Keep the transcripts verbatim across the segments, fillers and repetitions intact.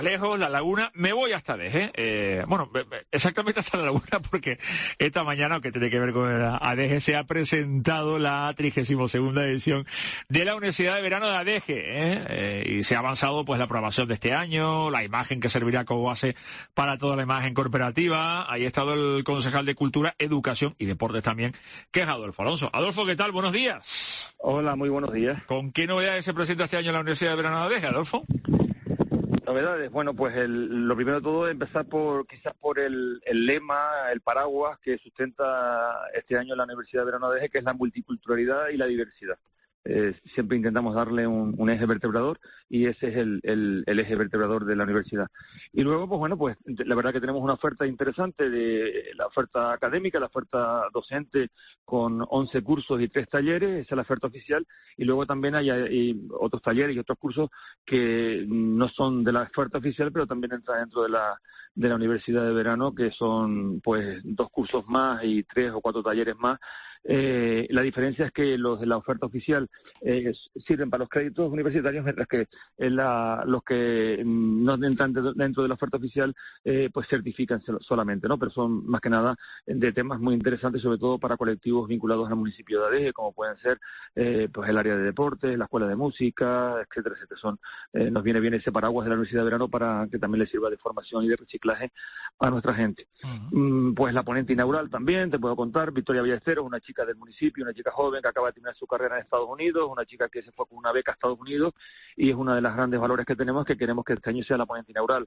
lejos, la laguna, me voy hasta Adeje, eh, bueno, exactamente hasta la laguna, porque esta mañana, aunque tiene que ver con Adeje, se ha presentado la trigésima segunda edición de la Universidad de Verano de Adeje, ¿eh? Eh, y se ha avanzado pues la aprobación de este año, la imagen que servirá como base para toda la imagen corporativa. Ahí ha estado el concejal de Cultura, Educación y Deportes también, que es Adolfo Alonso. Adolfo, ¿qué tal? Buenos días. Hola, muy buenos días. ¿Con qué novedades se presenta este año la Universidad de Verano de Adeje, Adolfo? Novedades, bueno, pues el, lo primero de todo es empezar por quizás por el, el lema, el paraguas que sustenta este año la Universidad de Verano de Adeje, que es la multiculturalidad y la diversidad. Eh, siempre intentamos darle un, un eje vertebrador y ese es el, el, el eje vertebrador de la universidad. Y luego, pues bueno, pues la verdad que tenemos una oferta interesante de la oferta académica, la oferta docente con once cursos y tres talleres, esa es la oferta oficial, y luego también hay, hay otros talleres y otros cursos que no son de la oferta oficial, pero también entran dentro de la de la Universidad de Verano, que son pues dos cursos más y tres o cuatro talleres más. Eh, la diferencia es que los de la oferta oficial eh, sirven para los créditos universitarios, mientras que la, los que no entran dentro de la oferta oficial eh, pues certifican solamente, ¿no? Pero son más que nada de temas muy interesantes, sobre todo para colectivos vinculados al municipio de Adeje, como pueden ser eh, pues el área de deportes, la escuela de música, etcétera, etcétera. Son, eh, nos viene bien ese paraguas de la Universidad de Verano para que también les sirva de formación y de reciclaje a nuestra gente. Uh-huh. Mm, pues la ponente inaugural también, te puedo contar, Victoria Ballesteros, una chica del municipio, una chica joven que acaba de terminar su carrera en Estados Unidos, una chica que se fue con una beca a Estados Unidos, y es una de las grandes valores que tenemos, que queremos que este año sea la ponente inaugural.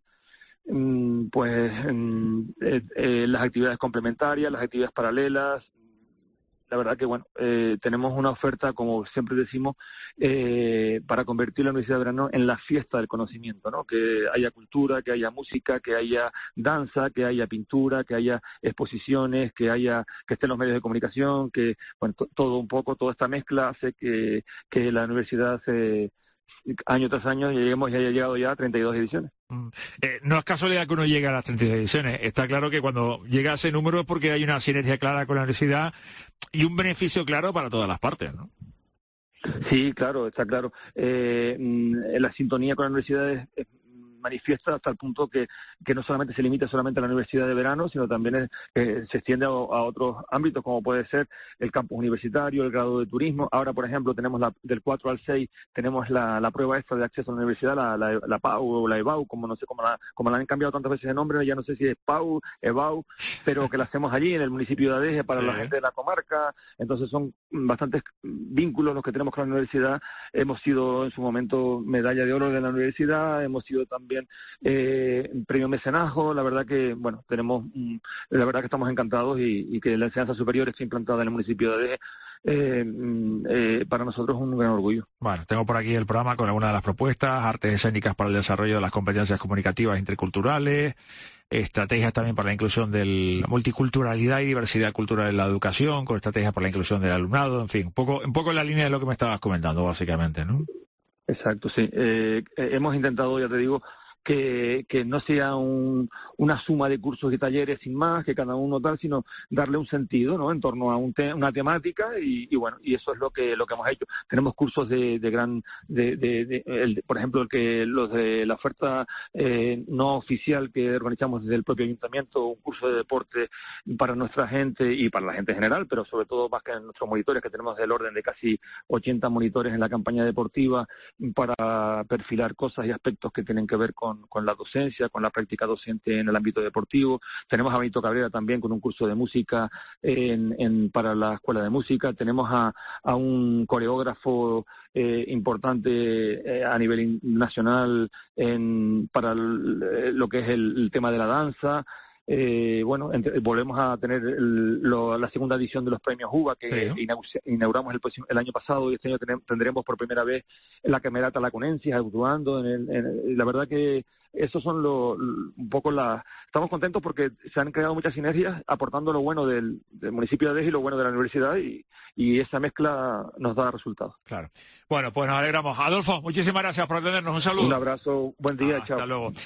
Mm, pues mm, eh, eh, las actividades complementarias, las actividades paralelas. La verdad que, bueno, eh, tenemos una oferta, como siempre decimos, eh, para convertir la Universidad de Verano en la fiesta del conocimiento, ¿no? Que haya cultura, que haya música, que haya danza, que haya pintura, que haya exposiciones, que haya que estén los medios de comunicación, que, bueno, t- todo un poco, toda esta mezcla hace que, que la universidad se... año tras año lleguemos y haya llegado ya a treinta y dos ediciones. Mm. Eh, no es casualidad que uno llegue a las treinta y dos ediciones. Está claro que cuando llega a ese número es porque hay una sinergia clara con la universidad y un beneficio claro para todas las partes, ¿no? Sí, claro, está claro. Eh, la sintonía con la universidad es, es manifiesta hasta el punto que, que no solamente se limita solamente a la Universidad de Verano, sino también es, eh, se extiende a, a otros ámbitos, como puede ser el campus universitario, el grado de turismo. Ahora, por ejemplo, tenemos la, del cuatro al seis, tenemos la, la prueba extra de acceso a la universidad, la, la, la P A U o la E B A U, como no sé cómo la, como la han cambiado tantas veces de nombre, ya no sé si es P A U, E B A U, pero que la hacemos allí en el municipio de Adeje para sí. La gente de la comarca. Entonces son bastantes vínculos los que tenemos con la universidad. Hemos sido en su momento medalla de oro de la universidad, hemos sido también Eh, premio mecenazgo. La verdad que, bueno, tenemos, mm, la verdad que estamos encantados y, y que la enseñanza superior esté implantada en el municipio de Adeje, eh, eh, para nosotros es un gran orgullo. Bueno, tengo por aquí el programa con algunas de las propuestas: artes escénicas para el desarrollo de las competencias comunicativas interculturales, estrategias también para la inclusión de la multiculturalidad y diversidad cultural en la educación, con estrategias para la inclusión del alumnado, en fin, un poco, un poco en la línea de lo que me estabas comentando, básicamente, ¿no? Exacto, sí. Eh, hemos intentado, ya te digo, que, que no sea un, una suma de cursos y talleres sin más, que cada uno tal, sino darle un sentido, ¿no? En torno a un te, una temática y, y bueno, y eso es lo que lo que hemos hecho. Tenemos cursos de, de gran, de, de, de el, por ejemplo, el que los de la oferta eh, no oficial que organizamos desde el propio ayuntamiento, un curso de deporte para nuestra gente y para la gente en general, pero sobre todo más que en nuestros monitores, que tenemos del orden de casi ochenta monitores en la campaña deportiva para perfilar cosas y aspectos que tienen que ver con con la docencia, con la práctica docente en el ámbito deportivo. Tenemos a Benito Cabrera también con un curso de música en, en, para la escuela de música. Tenemos a, a un coreógrafo eh, importante eh, a nivel nacional en, para el, lo que es el, el tema de la danza. Eh, bueno, entre, volvemos a tener el, lo, la segunda edición de los premios UBA que sí. inauguramos el, el año pasado, y este año tenemos, tendremos por primera vez la Camerata Laconensis actuando. En el, en, la verdad que esos son lo, un poco la... Estamos contentos porque se han creado muchas sinergias aportando lo bueno del, del municipio de Adeje y lo bueno de la universidad, y, y esa mezcla nos da resultados. Claro. Bueno, pues nos alegramos. Adolfo, muchísimas gracias por atendernos. Un saludo. Un abrazo. Buen día. Ah, chao. Hasta luego.